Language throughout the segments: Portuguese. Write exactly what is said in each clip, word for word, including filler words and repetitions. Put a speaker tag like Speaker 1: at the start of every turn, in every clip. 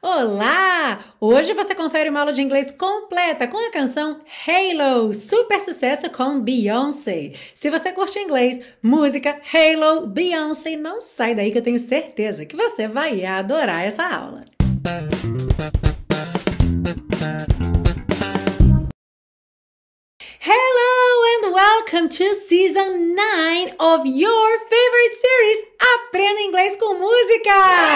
Speaker 1: Olá! Hoje você confere uma aula de inglês completa com a canção Halo, super sucesso com Beyoncé. Se você curte inglês, música, Halo, Beyoncé, não sai daí que eu tenho certeza que você vai adorar essa aula. Hello and welcome to season nine of your favorite series Aprenda Inglês com Música!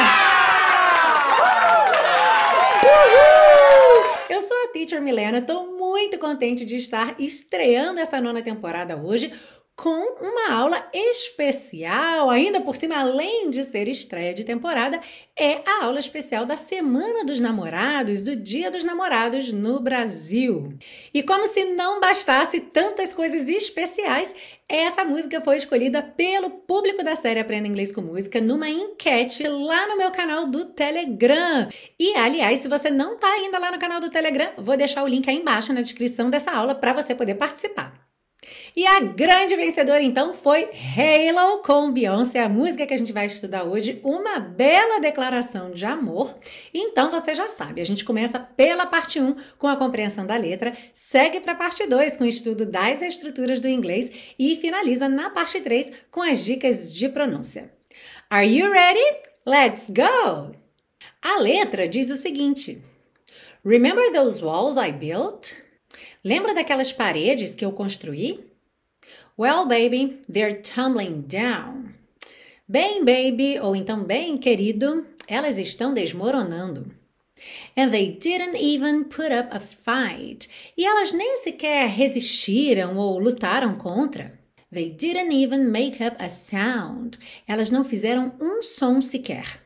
Speaker 1: Uhul! Eu sou a Teacher Milena, estou muito contente de estar estreando essa nona temporada hoje com uma aula especial, ainda por cima, além de ser estreia de temporada, é a aula especial da Semana dos Namorados, do Dia dos Namorados no Brasil. E como se não bastasse tantas coisas especiais, essa música foi escolhida pelo público da série Aprenda Inglês com Música numa enquete lá no meu canal do Telegram. E, aliás, se você não está ainda lá no canal do Telegram, vou deixar o link aí embaixo na descrição dessa aula para você poder participar. E a grande vencedora, então, foi Halo com Beyoncé, a música que a gente vai estudar hoje, uma bela declaração de amor. Então, você já sabe, a gente começa pela parte um com a compreensão da letra, segue para a parte dois com o estudo das estruturas do inglês e finaliza na parte três com as dicas de pronúncia. Are you ready? Let's go! A letra diz o seguinte: Remember those walls I built? Lembra daquelas paredes que eu construí? Well, baby, they're tumbling down. Bem, baby, ou então bem, querido, elas estão desmoronando. And they didn't even put up a fight. E elas nem sequer resistiram ou lutaram contra. They didn't even make up a sound. Elas não fizeram um som sequer.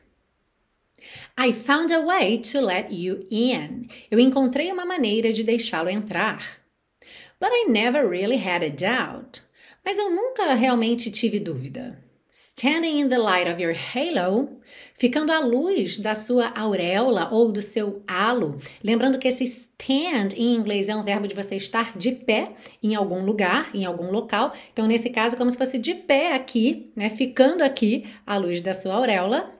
Speaker 1: I found a way to let you in. Eu encontrei uma maneira de deixá-lo entrar. But I never really had a doubt. Mas eu nunca realmente tive dúvida. Standing in the light of your halo, ficando à luz da sua auréola ou do seu halo. Lembrando que esse stand em inglês é um verbo de você estar de pé em algum lugar, em algum local. Então, nesse caso, como se fosse de pé aqui, né, ficando aqui à luz da sua auréola.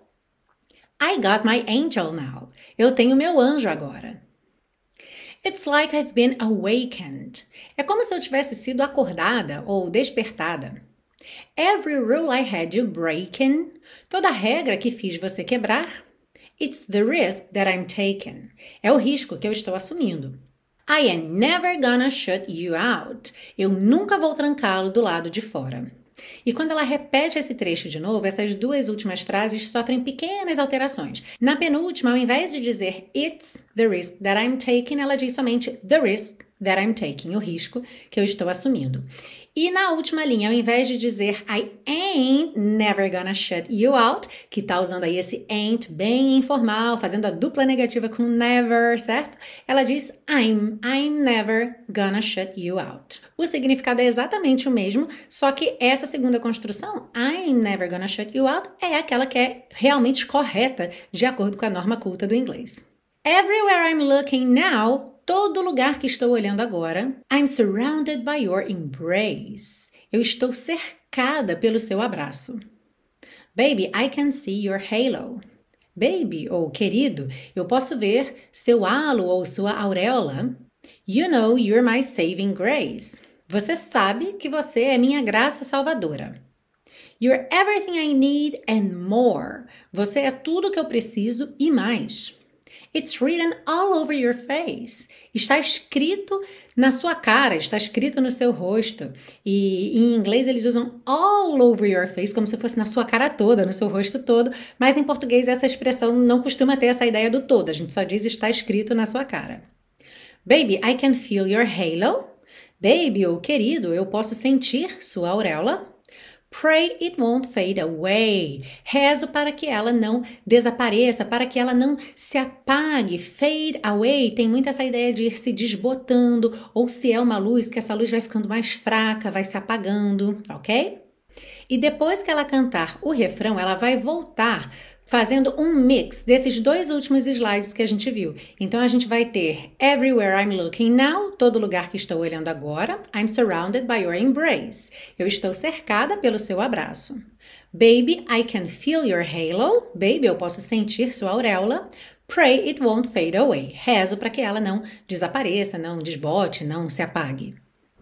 Speaker 1: I got my angel now. Eu tenho meu anjo agora. It's like I've been awakened. É como se eu tivesse sido acordada ou despertada. Every rule I had you breaking. Toda regra que fiz você quebrar. It's the risk that I'm taking. É o risco que eu estou assumindo. I am never gonna shut you out. Eu nunca vou trancá-lo do lado de fora. E quando ela repete esse trecho de novo, essas duas últimas frases sofrem pequenas alterações. Na penúltima, ao invés de dizer It's the risk that I'm taking, ela diz somente the risk that I'm taking, o risco que eu estou assumindo. E na última linha, ao invés de dizer I ain't never gonna shut you out, que tá usando aí esse ain't bem informal, fazendo a dupla negativa com never, certo? Ela diz I'm, I'm never gonna shut you out. O significado é exatamente o mesmo, só que essa segunda construção, I'm never gonna shut you out, é aquela que é realmente correta, de acordo com a norma culta do inglês. Everywhere I'm looking now, todo lugar que estou olhando agora, I'm surrounded by your embrace. Eu estou cercada pelo seu abraço. Baby, I can see your halo. Baby, ou querido, eu posso ver seu halo ou sua auréola. You know you're my saving grace. Você sabe que você é minha graça salvadora. You're everything I need and more. Você é tudo que eu preciso e mais. It's written all over your face. Está escrito na sua cara, está escrito no seu rosto. E em inglês eles usam all over your face, como se fosse na sua cara toda, no seu rosto todo. Mas em português essa expressão não costuma ter essa ideia do todo. A gente só diz está escrito na sua cara. Baby, I can feel your halo. Baby, ou querido, eu posso sentir sua auréola. Pray it won't fade away. Rezo para que ela não desapareça, para que ela não se apague. Fade away tem muito essa ideia de ir se desbotando, ou se é uma luz, que essa luz vai ficando mais fraca, vai se apagando, ok? E depois que ela cantar o refrão, ela vai voltar fazendo um mix desses dois últimos slides que a gente viu. Então, a gente vai ter Everywhere I'm looking now, todo lugar que estou olhando agora. I'm surrounded by your embrace. Eu estou cercada pelo seu abraço. Baby, I can feel your halo. Baby, eu posso sentir sua auréola. Pray it won't fade away. Rezo para que ela não desapareça, não desbote, não se apague.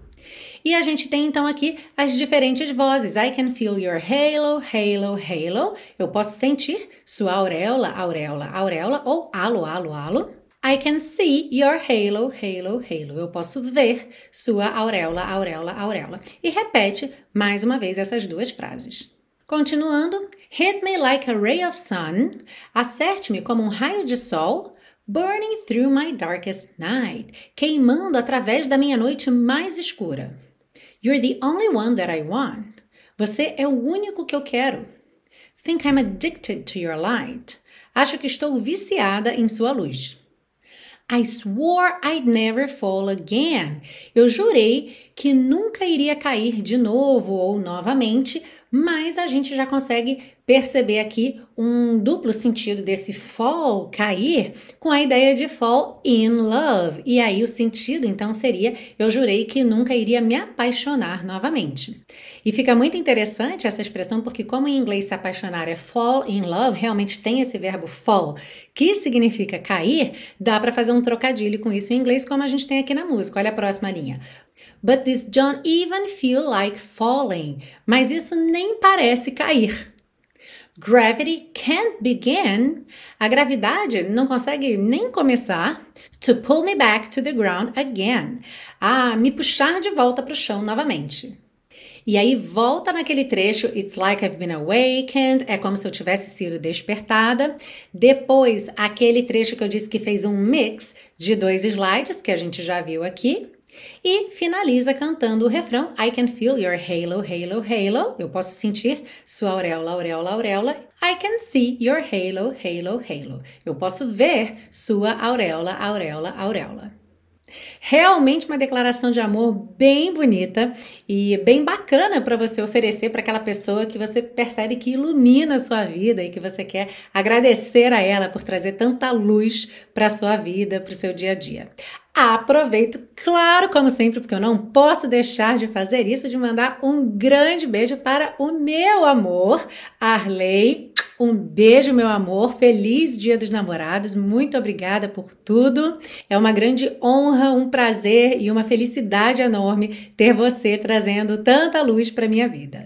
Speaker 1: E a gente tem então aqui as diferentes vozes. I can feel your halo, halo, halo. Eu posso sentir sua auréola, auréola, auréola ou halo, halo, halo. I can see your halo, halo, halo. Eu posso ver sua auréola, auréola, auréola. E repete mais uma vez essas duas frases. Continuando, hit me like a ray of sun. Acerte-me como um raio de sol. Burning through my darkest night. Queimando através da minha noite mais escura. You're the only one that I want. Você é o único que eu quero. Think I'm addicted to your light. Acho que estou viciada em sua luz. I swore I'd never fall again. Eu jurei que nunca iria cair de novo ou novamente, mas a gente já consegue perceber aqui um duplo sentido desse fall, cair, com a ideia de fall in love. E aí o sentido, então, seria eu jurei que nunca iria me apaixonar novamente. E fica muito interessante essa expressão, porque como em inglês se apaixonar é fall in love, realmente tem esse verbo fall, que significa cair, dá para fazer um trocadilho com isso em inglês, como a gente tem aqui na música. Olha a próxima linha. But this don't even feel like falling. Mas isso nem parece cair. Gravity can't begin. A gravidade não consegue nem começar. To pull me back to the ground again. A me puxar de volta para o chão novamente. E aí volta naquele trecho, it's like I've been awakened, é como se eu tivesse sido despertada. Depois, aquele trecho que eu disse que fez um mix de dois slides, que a gente já viu aqui. E finaliza cantando o refrão I can feel your halo, halo, halo. Eu posso sentir sua auréola, auréola, auréola. I can see your halo, halo, halo. Eu posso ver sua auréola, auréola, auréola. Realmente uma declaração de amor bem bonita e bem bacana para você oferecer para aquela pessoa que você percebe que ilumina a sua vida e que você quer agradecer a ela por trazer tanta luz para a sua vida, para o seu dia a dia. Aproveito, claro, como sempre, porque eu não posso deixar de fazer isso, de mandar um grande beijo para o meu amor, Arley. Um beijo, meu amor. Feliz Dia dos Namorados. Muito obrigada por tudo. É uma grande honra, um prazer e uma felicidade enorme ter você trazendo tanta luz para minha vida.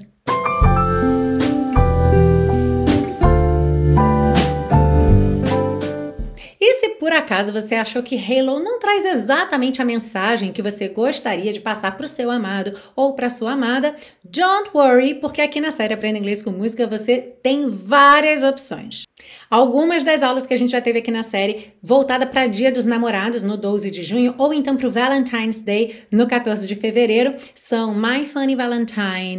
Speaker 1: E se por acaso você achou que Halo não traz exatamente a mensagem que você gostaria de passar para o seu amado ou para sua amada, don't worry, porque aqui na série Aprenda Inglês com Música você tem várias opções. Algumas das aulas que a gente já teve aqui na série, voltada para Dia dos Namorados, no doze de junho, ou então para o Valentine's Day, no quatorze de fevereiro, são My Funny Valentine,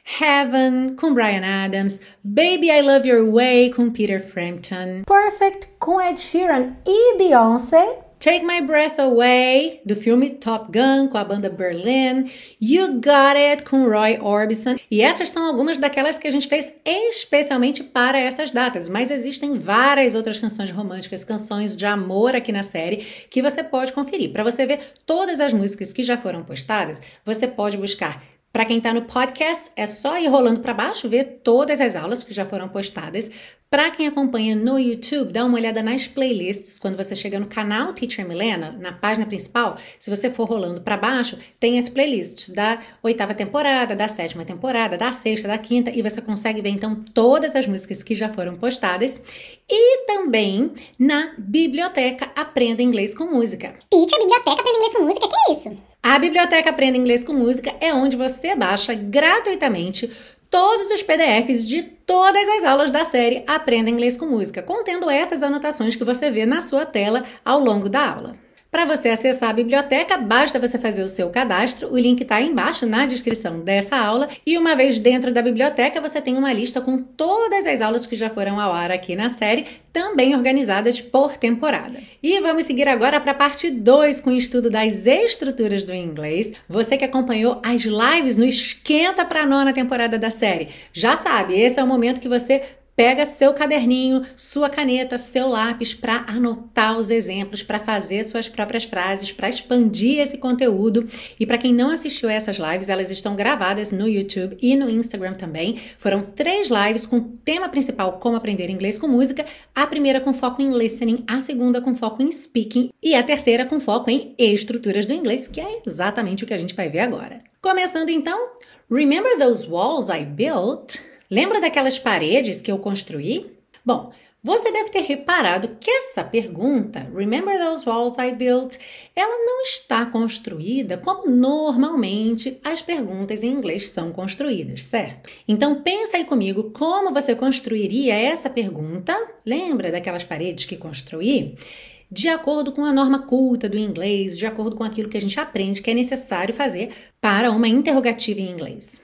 Speaker 1: Heaven, com Bryan Adams, Baby I Love Your Way, com Peter Frampton, Perfect, com Ed Sheeran e Beyoncé, Take My Breath Away, do filme Top Gun, com a banda Berlin, You Got It, com Roy Orbison. E essas são algumas daquelas que a gente fez especialmente para essas datas, mas existem várias outras canções românticas, canções de amor aqui na série, que você pode conferir. Para você ver todas as músicas que já foram postadas, você pode buscar. Para quem está no podcast, é só ir rolando para baixo, ver todas as aulas que já foram postadas. Para quem acompanha no YouTube, dá uma olhada nas playlists. Quando você chega no canal Teacher Milena, na página principal, se você for rolando para baixo, tem as playlists da oitava temporada, da sétima temporada, da sexta, da quinta, e você consegue ver então todas as músicas que já foram postadas. E também na biblioteca Aprenda Inglês com Música.
Speaker 2: Teacher, biblioteca Aprenda Inglês com Música, que é isso?
Speaker 1: A Biblioteca Aprenda Inglês com Música é onde você baixa gratuitamente todos os P D Fs de todas as aulas da série Aprenda Inglês com Música, contendo essas anotações que você vê na sua tela ao longo da aula. Para você acessar a biblioteca, basta você fazer o seu cadastro, o link está aí embaixo na descrição dessa aula, e uma vez dentro da biblioteca você tem uma lista com todas as aulas que já foram ao ar aqui na série, também organizadas por temporada. E vamos seguir agora para a parte dois com o estudo das estruturas do inglês. Você que acompanhou as lives no Esquenta para a nona temporada da série, já sabe, esse é o momento que você pega seu caderninho, sua caneta, seu lápis para anotar os exemplos, para fazer suas próprias frases, para expandir esse conteúdo. E para quem não assistiu a essas lives, elas estão gravadas no YouTube e no Instagram também. Foram três lives com o tema principal como aprender inglês com música, a primeira com foco em listening, a segunda com foco em speaking e a terceira com foco em estruturas do inglês, que é exatamente o que a gente vai ver agora. Começando então, remember those walls I built? Lembra daquelas paredes que eu construí? Bom, você deve ter reparado que essa pergunta, remember those walls I built, ela não está construída como normalmente as perguntas em inglês são construídas, certo? Então pensa aí comigo como você construiria essa pergunta, lembra daquelas paredes que construí? De acordo com a norma culta do inglês, de acordo com aquilo que a gente aprende que é necessário fazer para uma interrogativa em inglês.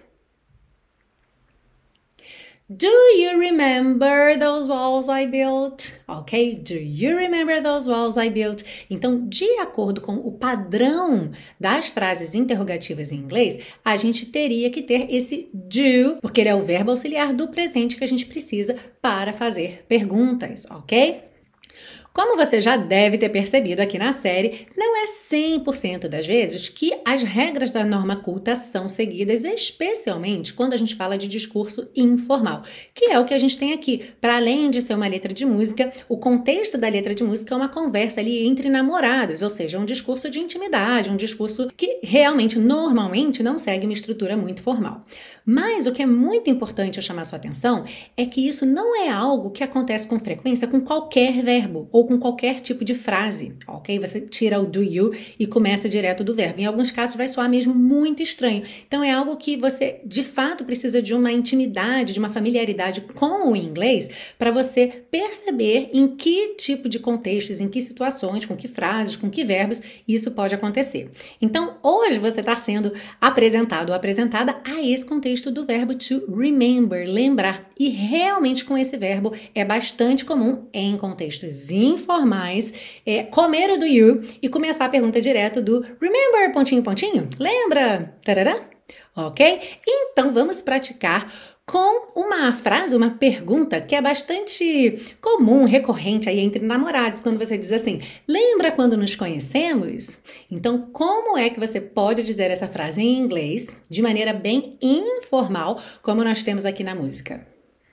Speaker 1: Do you remember those walls I built? Ok? Do you remember those walls I built? Então, de acordo com o padrão das frases interrogativas em inglês, a gente teria que ter esse do, porque ele é o verbo auxiliar do presente que a gente precisa para fazer perguntas, ok? Como você já deve ter percebido aqui na série, não é cem por cento das vezes que as regras da norma culta são seguidas, especialmente quando a gente fala de discurso informal, que é o que a gente tem aqui. Para além de ser uma letra de música, o contexto da letra de música é uma conversa ali entre namorados, ou seja, um discurso de intimidade, um discurso que realmente, normalmente, não segue uma estrutura muito formal. Mas o que é muito importante eu chamar sua atenção é que isso não é algo que acontece com frequência com qualquer verbo ou com qualquer tipo de frase, ok? Você tira o do you e começa direto do verbo. Em alguns casos vai soar mesmo muito estranho. Então é algo que você, de fato, precisa de uma intimidade, de uma familiaridade com o inglês para você perceber em que tipo de contextos, em que situações, com que frases, com que verbos isso pode acontecer. Então, hoje você está sendo apresentado ou apresentada a esse contexto do verbo to remember, lembrar. E realmente com esse verbo é bastante comum em contextos informais é, comer o do you e começar a pergunta direto do remember, pontinho, pontinho? Lembra? Tarará? Ok? Então vamos praticar com uma frase, uma pergunta que é bastante comum, recorrente aí entre namorados, quando você diz assim, lembra quando nos conhecemos? Então, como é que você pode dizer essa frase em inglês de maneira bem informal, como nós temos aqui na música?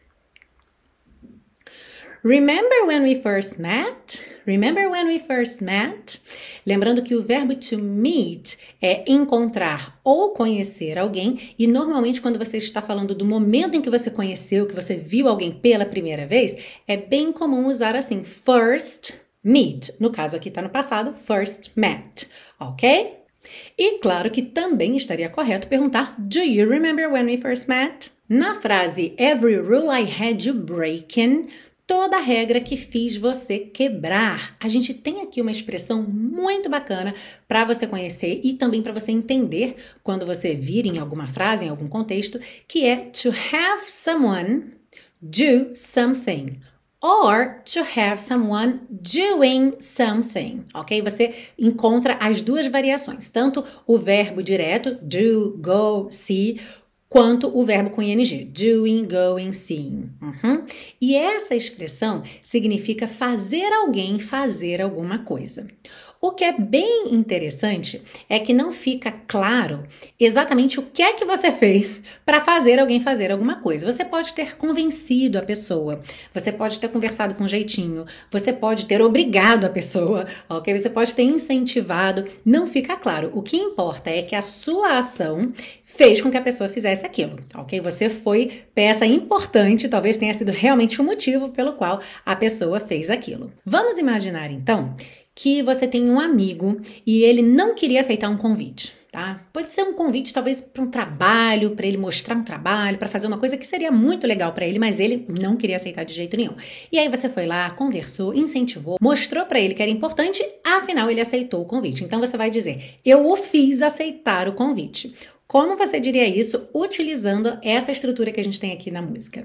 Speaker 1: Remember when we first met? Remember when we first met? Lembrando que o verbo to meet é encontrar ou conhecer alguém e normalmente quando você está falando do momento em que você conheceu, que você viu alguém pela primeira vez, é bem comum usar assim, first meet. No caso aqui está no passado, first met, ok? E claro que também estaria correto perguntar, do you remember when we first met? Na frase every rule I had you breaking, toda a regra que fiz você quebrar. A gente tem aqui uma expressão muito bacana para você conhecer e também para você entender quando você vir em alguma frase, em algum contexto, que é to have someone do something or to have someone doing something, ok? Você encontra as duas variações, tanto o verbo direto, do, go, see, quanto o verbo com ing, doing, going, seeing. Uhum. E essa expressão significa fazer alguém fazer alguma coisa. O que é bem interessante é que não fica claro exatamente o que é que você fez para fazer alguém fazer alguma coisa. Você pode ter convencido a pessoa, você pode ter conversado com jeitinho, você pode ter obrigado a pessoa, ok? Você pode ter incentivado, não fica claro. O que importa é que a sua ação fez com que a pessoa fizesse aquilo, ok? Você foi peça importante, talvez tenha sido realmente o motivo pelo qual a pessoa fez aquilo. Vamos imaginar então que você tem um amigo e ele não queria aceitar um convite, tá? Pode ser um convite talvez para um trabalho, para ele mostrar um trabalho, para fazer uma coisa que seria muito legal para ele, mas ele não queria aceitar de jeito nenhum. E aí você foi lá, conversou, incentivou, mostrou para ele que era importante, afinal ele aceitou o convite. Então você vai dizer, eu o fiz aceitar o convite. Como você diria isso utilizando essa estrutura que a gente tem aqui na música?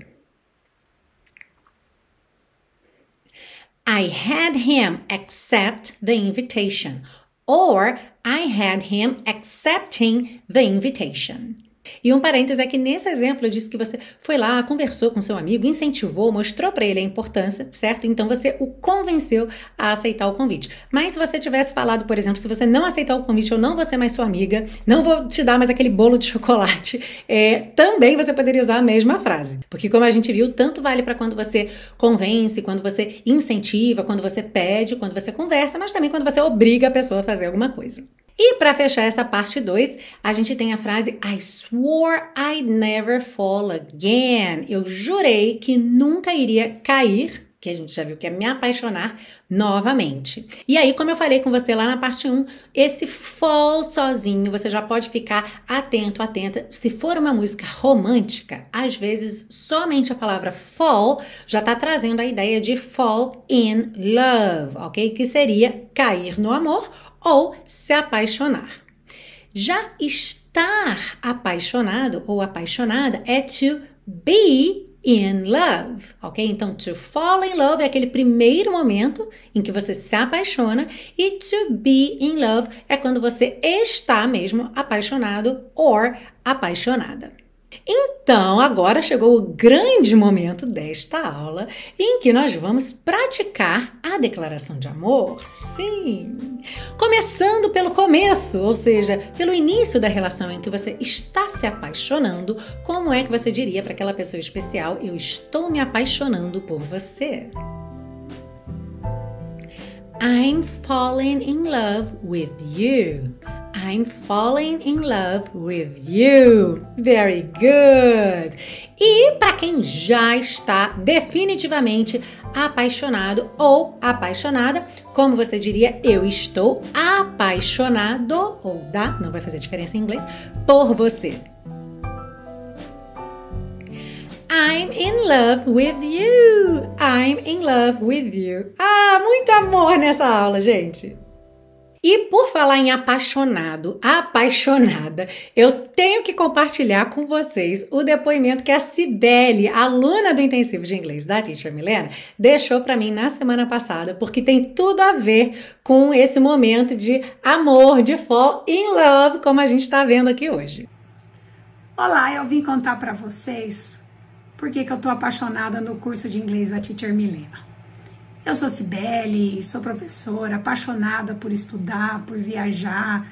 Speaker 1: I had him accept the invitation. Or I had him accepting the invitation. E um parênteses é que nesse exemplo eu disse que você foi lá, conversou com seu amigo, incentivou, mostrou para ele a importância, certo? Então você o convenceu a aceitar o convite. Mas se você tivesse falado, por exemplo, se você não aceitar o convite, eu não vou ser mais sua amiga, não vou te dar mais aquele bolo de chocolate, é, também você poderia usar a mesma frase. Porque como a gente viu, tanto vale para quando você convence, quando você incentiva, quando você pede, quando você conversa, mas também quando você obriga a pessoa a fazer alguma coisa. E para fechar essa parte dois, a gente tem a frase I swore I'd never fall again. Eu jurei que nunca iria cair, que a gente já viu que é me apaixonar novamente. E aí, como eu falei com você lá na parte um, esse fall sozinho, você já pode ficar atento, atenta. Se for uma música romântica, às vezes somente a palavra fall já está trazendo a ideia de fall in love, ok? Que seria cair no amor ou se apaixonar. Já estar apaixonado ou apaixonada é to be in love, ok? Então, to fall in love é aquele primeiro momento em que você se apaixona e to be in love é quando você está mesmo apaixonado ou apaixonada. Então, agora chegou o grande momento desta aula em que nós vamos praticar a declaração de amor. Sim! Começando pelo começo, ou seja, pelo início da relação em que você está se apaixonando, como é que você diria para aquela pessoa especial: eu estou me apaixonando por você? I'm falling in love with you. I'm falling in love with you. Very good. E para quem já está definitivamente apaixonado ou apaixonada, como você diria, eu estou apaixonado, ou da, não vai fazer diferença em inglês, por você. I'm in love with you. I'm in love with you. Ah, muito amor nessa aula, gente. E por falar em apaixonado, apaixonada, eu tenho que compartilhar com vocês o depoimento que a Cibele, aluna do intensivo de inglês da Teacher Milena, deixou para mim na semana passada, porque tem tudo a ver com esse momento de amor, de fall in love, como a gente está vendo aqui hoje.
Speaker 3: Olá, eu vim contar para vocês por que que eu tô apaixonada no curso de inglês da Teacher Milena. Eu sou Cibele, sou professora, apaixonada por estudar, por viajar,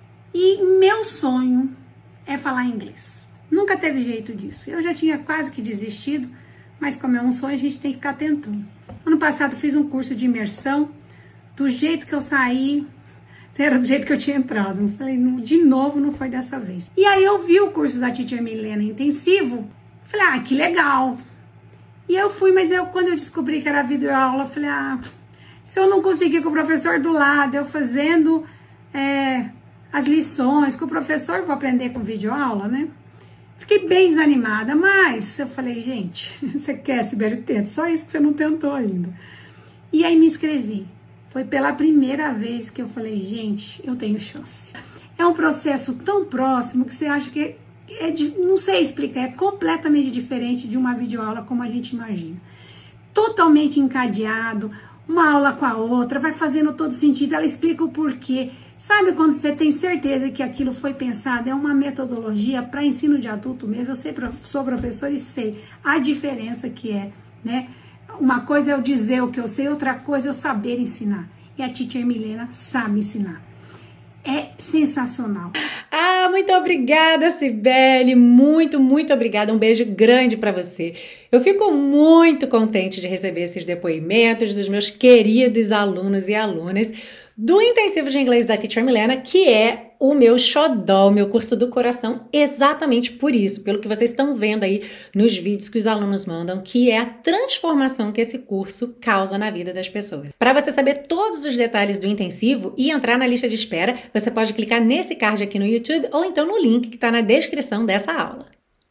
Speaker 3: e meu sonho é falar inglês. Nunca teve jeito disso. Eu já tinha quase que desistido, mas como é um sonho, a gente tem que ficar tentando. Ano passado fiz um curso de imersão, do jeito que eu saí, era do jeito que eu tinha entrado. Eu falei, de novo, não foi dessa vez. E aí eu vi o curso da Teacher Milena intensivo, falei, ah, que legal. E eu fui, mas eu, quando eu descobri que era videoaula, eu falei, ah, se eu não conseguir com o professor do lado, eu fazendo é, as lições com o professor, eu vou aprender com videoaula, né? Fiquei bem desanimada, mas eu falei, gente, você quer, Cibele, tenta, só isso que você não tentou ainda. E aí me inscrevi. Foi pela primeira vez que eu falei, gente, eu tenho chance. É um processo tão próximo que você acha que É de, não sei explicar, é completamente diferente de uma videoaula como a gente imagina. Totalmente encadeado, uma aula com a outra, vai fazendo todo sentido, ela explica o porquê. Sabe quando você tem certeza que aquilo foi pensado? É uma metodologia para ensino de adulto mesmo. Eu sei, sou professora e sei a diferença que é, né? Uma coisa é eu dizer o que eu sei, outra coisa é eu saber ensinar. E a Teacher Milena sabe ensinar. É sensacional.
Speaker 1: Ah, muito obrigada, Cibele. Muito, muito obrigada. Um beijo grande para você. Eu fico muito contente de receber esses depoimentos dos meus queridos alunos e alunas do Intensivo de Inglês da Teacher Milena, que é o meu xodó, o meu curso do coração, exatamente por isso, pelo que vocês estão vendo aí nos vídeos que os alunos mandam, que é a transformação que esse curso causa na vida das pessoas. Para você saber todos os detalhes do intensivo e entrar na lista de espera, você pode clicar nesse card aqui no YouTube ou então no link que está na descrição dessa aula.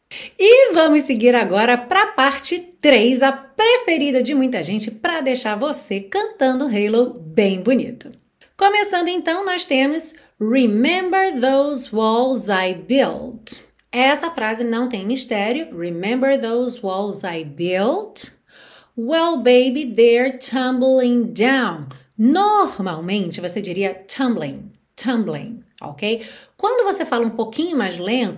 Speaker 1: E vamos seguir agora para a parte três, a preferida de muita gente, para deixar você cantando Halo bem bonito. Começando então, nós temos Remember those walls I built. Essa frase não tem mistério. Remember those walls I built? Well, baby, they're tumbling down. Normalmente você diria tumbling, tumbling, ok? Quando você fala um pouquinho mais lento,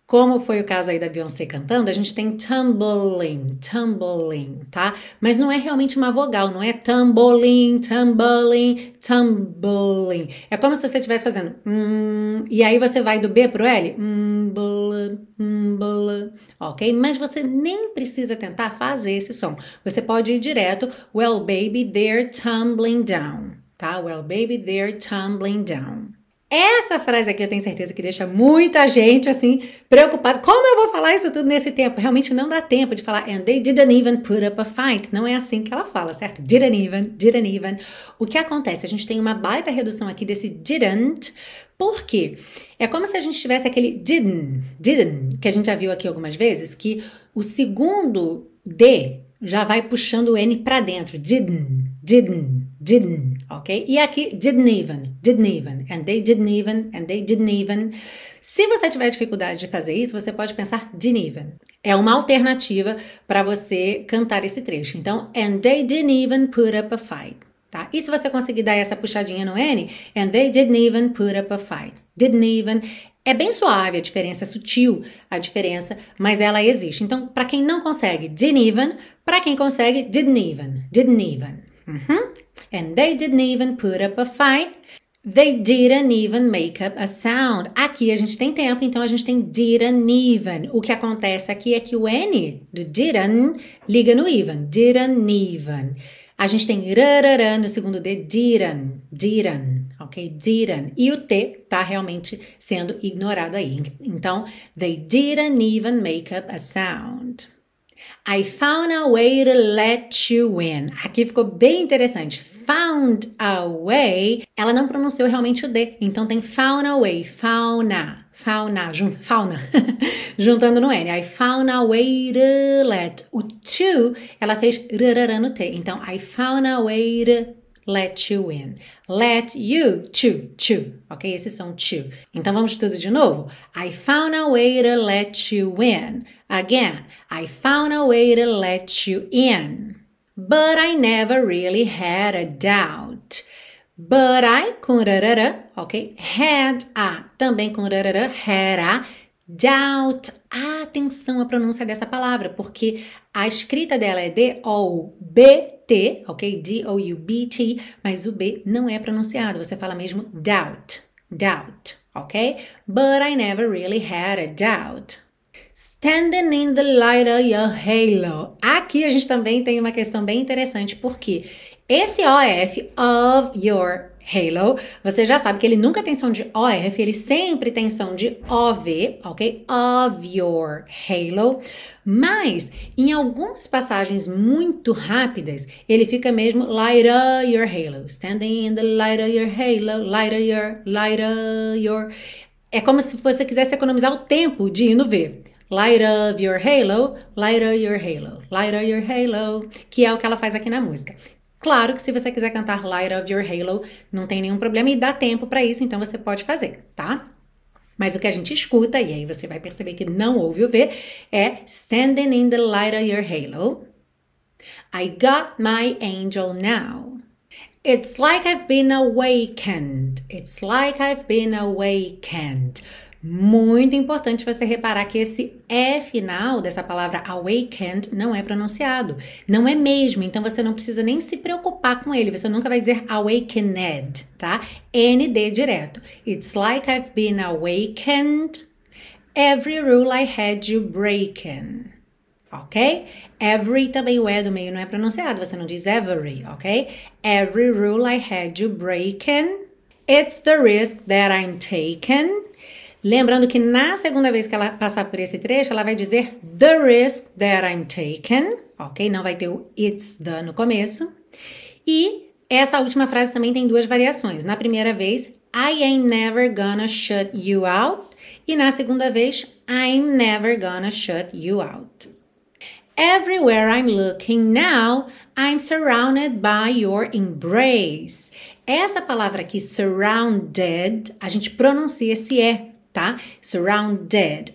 Speaker 1: Como foi o caso aí da Beyoncé cantando, a gente tem tumbling, tumbling, tá? Mas não é realmente uma vogal, não é tumbling, tumbling, tumbling. É como se você estivesse fazendo hum, e aí você vai do B pro L, hum, bl, hum, bl, ok? Mas você nem precisa tentar fazer esse som. Você pode ir direto, well baby, they're tumbling down, tá? Well baby, they're tumbling down. Essa frase aqui eu tenho certeza que deixa muita gente assim preocupada. Como eu vou falar isso tudo nesse tempo? Realmente não dá tempo de falar and they didn't even put up a fight. Não é assim que ela fala, certo? Didn't even, didn't even. O que acontece? A gente tem uma baita redução aqui desse didn't. Por quê? É como se a gente tivesse aquele didn't, didn't, que a gente já viu aqui algumas vezes, que o segundo D já vai puxando o N para dentro. Didn't, didn't, didn't, ok? E aqui, didn't even, didn't even, and they didn't even, and they didn't even. Se você tiver dificuldade de fazer isso, você pode pensar didn't even. É uma alternativa para você cantar esse trecho. Então, and they didn't even put up a fight, tá? E se você conseguir dar essa puxadinha no N, and they didn't even put up a fight. Didn't even. É bem suave a diferença, é sutil a diferença, mas ela existe. Então, para quem não consegue, didn't even. Para quem consegue, didn't even, didn't even. Uhum. And they didn't even put up a fight. They didn't even make up a sound. Aqui a gente tem tempo, então a gente tem didn't even. O que acontece aqui é que o N do didn't liga no even. Didn't even. A gente tem rarará no segundo D, didn't, didn't, ok? Didn't. E o T tá realmente sendo ignorado aí. Então, they didn't even make up a sound. I found a way to let you in. Aqui ficou bem interessante. Found a way, ela não pronunciou realmente o D. Então tem found a way, fauna, fauna, jun, fauna, juntando no N. I found a way to let. O to, ela fez rarará no T. Então, I found a way to let you in. Let you, to, to, ok? Esse som to. Então vamos tudo de novo? I found a way to let you in. Again, I found a way to let you in. But I never really had a doubt. But I, com rarará, ok? Had a, também com rarará, had a. Doubt. Atenção à pronúncia dessa palavra, porque a escrita dela é D O B T, ok? D O U B T, mas o B não é pronunciado, você fala mesmo doubt, doubt, ok? But I never really had a doubt. Standing in the light of your halo. Aqui a gente também tem uma questão bem interessante, porque esse O F, of your halo, você já sabe que ele nunca tem som de O F, ele sempre tem som de O V, ok? Of your halo. Mas, em algumas passagens muito rápidas, ele fica mesmo light of your halo. Standing in the light of your halo, light of your, light of your. É como se você quisesse economizar o tempo de ir no V. Light of your halo, light of your halo, light of your halo, que é o que ela faz aqui na música. Claro que se você quiser cantar Light of Your Halo, não tem nenhum problema e dá tempo para isso, então você pode fazer, tá? Mas o que a gente escuta, e aí você vai perceber que não ouve o V, é Standing in the Light of Your Halo. I got my angel now. It's like I've been awakened. It's like I've been awakened. Muito importante você reparar que esse E final dessa palavra awakened não é pronunciado. Não é mesmo, então você não precisa nem se preocupar com ele. Você nunca vai dizer awakened, tá? N D direto. It's like I've been awakened. Every rule I had you breaking. Ok? Every também o E do meio não é pronunciado. Você não diz every, ok? Every rule I had you breaking. It's the risk that I'm taking. Lembrando que na segunda vez que ela passar por esse trecho, ela vai dizer the risk that I'm taking, ok? Não vai ter o it's the no começo. E essa última frase também tem duas variações. Na primeira vez, I ain't never gonna shut you out. E na segunda vez, I'm never gonna shut you out. Everywhere I'm looking now, I'm surrounded by your embrace. Essa palavra aqui, surrounded, a gente pronuncia esse E. Tá? Surrounded.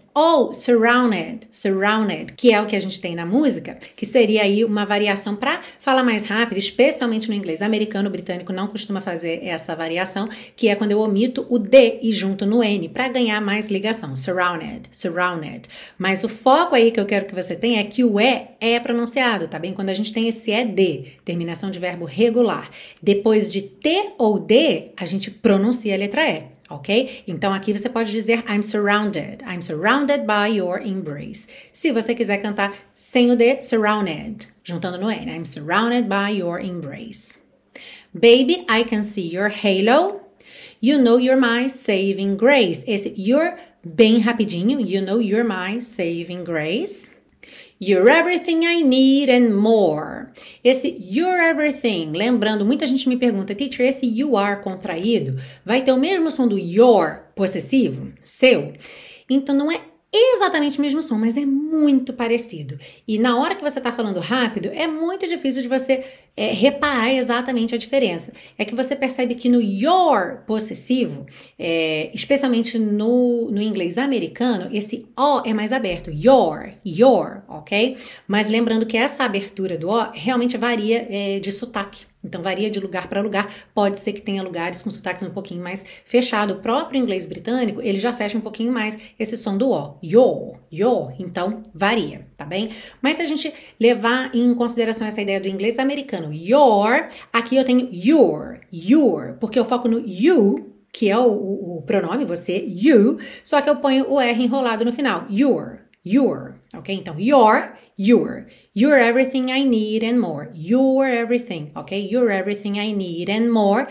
Speaker 1: Ou surrounded, surrounded, que é o que a gente tem na música, que seria aí uma variação para falar mais rápido, especialmente no inglês americano, o britânico não costuma fazer essa variação, que é quando eu omito o D e junto no N, para ganhar mais ligação. Surrounded, surrounded. Mas o foco aí que eu quero que você tenha é que o E é pronunciado, tá bem? Quando a gente tem esse E D, terminação de verbo regular, depois de T ou D, a gente pronuncia a letra E. Ok? Então aqui você pode dizer I'm surrounded. I'm surrounded by your embrace. Se você quiser cantar sem o D, surrounded, juntando no N. I'm surrounded by your embrace. Baby, I can see your halo. You know you're my saving grace. Esse you're bem rapidinho. You know you're my saving grace. You're everything I need and more. Esse you're everything, lembrando, muita gente me pergunta, teacher, esse you are contraído vai ter o mesmo som do your possessivo, seu? Então não é exatamente o mesmo som, mas é muito parecido. E na hora que você está falando rápido, é muito difícil de você é, reparar exatamente a diferença. É que você percebe que no your possessivo, é, especialmente no, no inglês americano, esse O é mais aberto. Your, your, ok? Mas lembrando que essa abertura do O realmente varia é, de sotaque. Então, varia de lugar para lugar. Pode ser que tenha lugares com sotaques um pouquinho mais fechado. O próprio inglês britânico, ele já fecha um pouquinho mais esse som do O. Yo, yo. Então, varia, tá bem? Mas se a gente levar em consideração essa ideia do inglês americano, your, aqui eu tenho your, your, porque eu foco no you, que é o, o, o pronome, você, you, só que eu ponho o R enrolado no final. Your, your, ok? Então, your, your. You're everything I need and more. You're everything, ok? You're everything I need and more.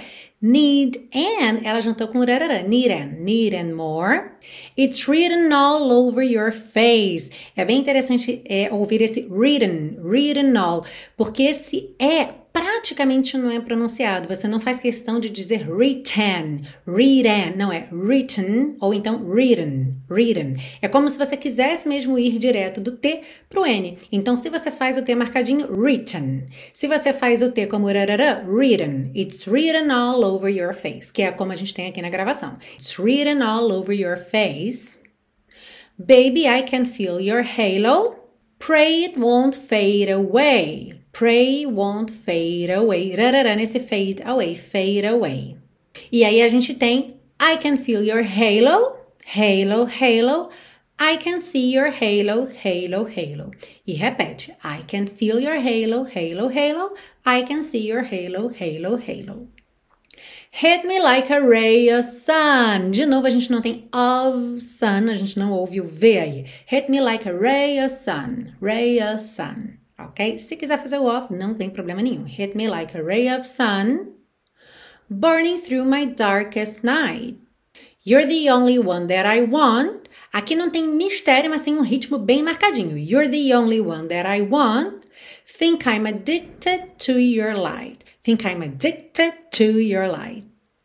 Speaker 1: Need and, ela juntou com rarara. Need and, need and more. It's written all over your face. É bem interessante é, ouvir esse written, written all, porque esse é praticamente não é pronunciado. Você não faz questão de dizer written, written, não é written ou então written, written. É como se você quisesse mesmo ir direto do T pro N. Então, se você faz o T marcadinho, written. Se você faz o T como rarara, written. It's written all over your face, que é como a gente tem aqui na gravação. It's written all over your face. Baby, I can feel your halo. Pray it won't fade away. Pray won't fade away. Rarara nesse fade away, fade away. E aí a gente tem I can feel your halo, halo, halo. I can see your halo, halo, halo. E repete. I can feel your halo, halo, halo. I can see your halo, halo, halo. Hit me like a ray of sun. De novo, a gente não tem of sun, a gente não ouve o V aí. Hit me like a ray of sun, ray of sun. Ok? Se quiser fazer o off, não tem problema nenhum. Hit me like a ray of sun, burning through my darkest night. You're the only one that I want. Aqui não tem mistério, mas tem um ritmo bem marcadinho. You're the only one that I want. Think I'm addicted to your light. Think I'm addicted to your light.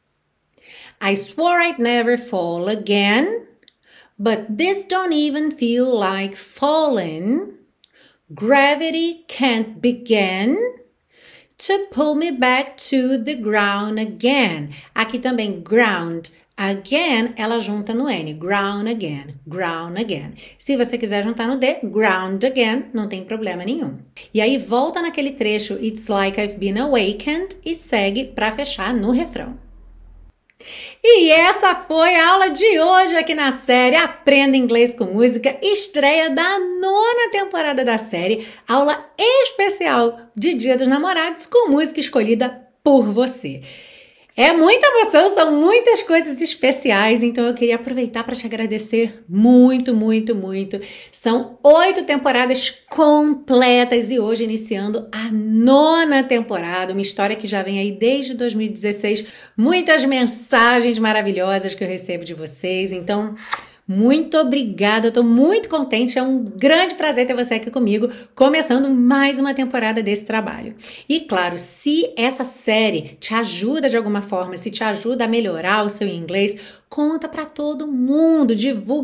Speaker 1: I swore I'd never fall again, but this don't even feel like falling. Gravity can't begin to pull me back to the ground again. Aqui também ground, again, ela junta no N. Ground again, ground again. Se você quiser juntar no D, ground again, não tem problema nenhum. E aí volta naquele trecho It's like I've been awakened e segue para fechar no refrão. E essa foi a aula de hoje aqui na série Aprenda Inglês com Música, estreia da nona temporada da série, aula especial de Dia dos Namorados com música escolhida por você. É muita emoção, são muitas coisas especiais, então eu queria aproveitar para te agradecer muito, muito, muito. São oito temporadas completas e hoje iniciando a nona temporada, uma história que já vem aí desde dois mil e dezesseis, muitas mensagens maravilhosas que eu recebo de vocês, então muito obrigada, eu tô muito contente, é um grande prazer ter você aqui comigo, começando mais uma temporada desse trabalho. E claro, se essa série te ajuda de alguma forma, se te ajuda a melhorar o seu inglês, conta para todo mundo, divulga para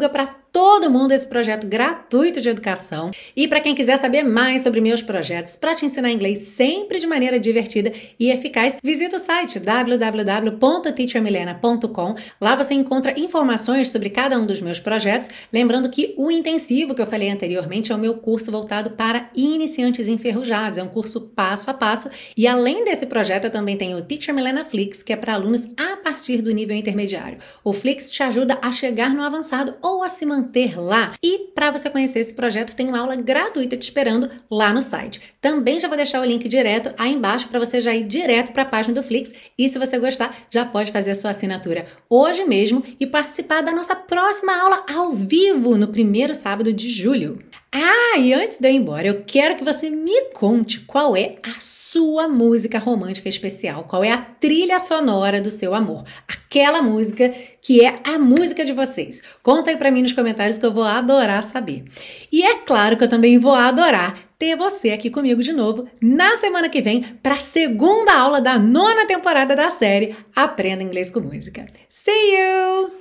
Speaker 1: todo mundo esse projeto gratuito de educação. E para quem quiser saber mais sobre meus projetos para te ensinar inglês sempre de maneira divertida e eficaz, visita o site w w w ponto teacher milena ponto com. Lá você encontra informações sobre cada um dos meus projetos. Lembrando que o intensivo que eu falei anteriormente é o meu curso voltado para iniciantes enferrujados. É um curso passo a passo. E além desse projeto, eu também tenho o Teacher Milena Flix, que é para alunos a partir do nível intermediário. O Flix te ajuda a chegar no avançado ou a se manter lá. E para você conhecer esse projeto, tem uma aula gratuita te esperando lá no site. Também já vou deixar o link direto aí embaixo para você já ir direto para a página do Flix. E se você gostar, já pode fazer a sua assinatura hoje mesmo e participar da nossa próxima aula ao vivo no primeiro sábado de julho. Ah, e antes de eu ir embora, eu quero que você me conte qual é a sua música romântica especial, qual é a trilha sonora do seu amor, aquela música que é a música de vocês. Conta aí pra mim nos comentários que eu vou adorar saber. E é claro que eu também vou adorar ter você aqui comigo de novo na semana que vem para a segunda aula da nona temporada da série Aprenda Inglês com Música. See you!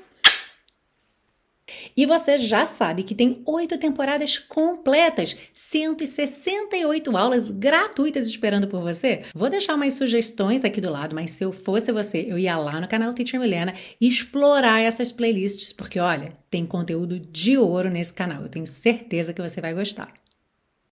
Speaker 1: E você já sabe que tem oito temporadas completas, cento e sessenta e oito aulas gratuitas esperando por você. Vou deixar umas sugestões aqui do lado, mas se eu fosse você, eu ia lá no canal Teacher Milena e explorar essas playlists, porque olha, tem conteúdo de ouro nesse canal. Eu tenho certeza que você vai gostar.